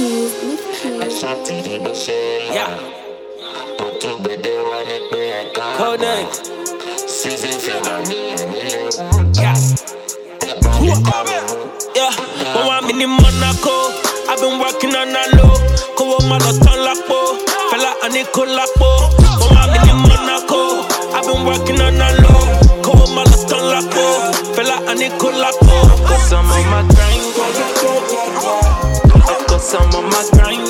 Yeah. Codename. Yeah. When I'm in Monaco, I've been working on a low. Go on my ton lapo, fella and Nicolapo. When I'm in Monaco, I've been working on a low. Go on my ton lapo, fella and Nicolapo. Cause I'm on my grind. Cause I'm on my grind.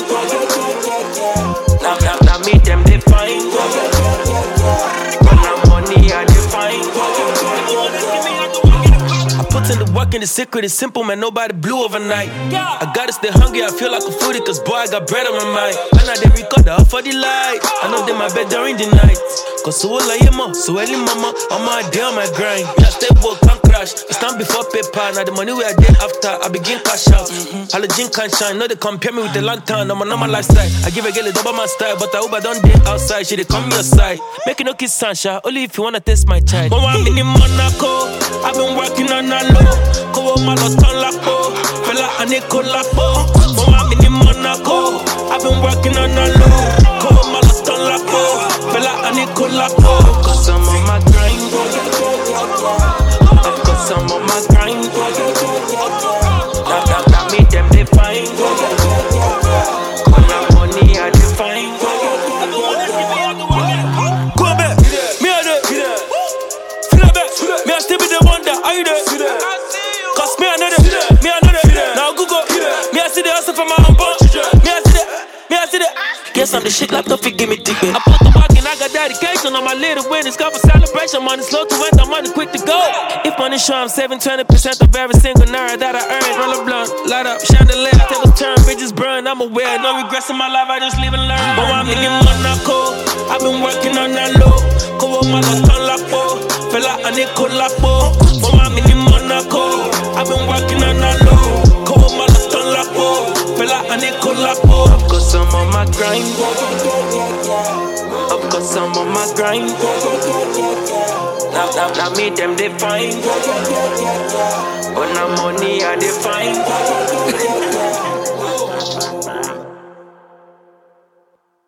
Now me them define. When I'm money I define. I put in the work and the secret is simple, man, nobody blew overnight. I gotta stay hungry, I feel like a foodie, cause boy, I got bread on my mind. When I did record the for the light, I know they my bed during the night. Cause so all I am, so early mama, I'm my day on my grind. Yeah, stay woke, can't crash. It's time before paper, now the money we I did after, I begin cash out. Halogen can't shine, no they compare me with the lantern, I'm a normal lifestyle. I give a girl a double my style, but I hope I don't date outside, she they come your side. Make it no kiss sunshine, only if you wanna taste my child. When I'm in Monaco, I've been working on a low. Go on my ton lapo, fella and Nicolapo. When I'm in Monaco, I've been working on a low. Go on my ton lapo, fella and Nicolapo. Cause I'm on my grind. Cause I'm on my grind. Now me them define. When I'm money I define. Go back, me a there. Feel back, me a still be the one that are you there? Cause me a know that, me a know that. Now Google, me a see the hustle from my own bunch. Me a see the. Guess I'm the shit like don't give me ticket. I put the walk in, I got dedication on my little win. It's got for celebration, money slow to end, I'm money quick to go. If money show, I'm saving 20% of every single naira that I earn. Roll a blunt, light up, chandelier, tables turn, bridges burn. I'm aware, no regrets in my life, I just live and learn. But I'm in Monaco, I've been working on that low. Go on my ton lapo, fella and Nicolapo. But I'm in Monaco, I've been working on that low. Go on my ton lapo, fella and Nicolapo. Cause I'm on my grind. Of course I'm on my grind. Now me them define. When I'm money I define.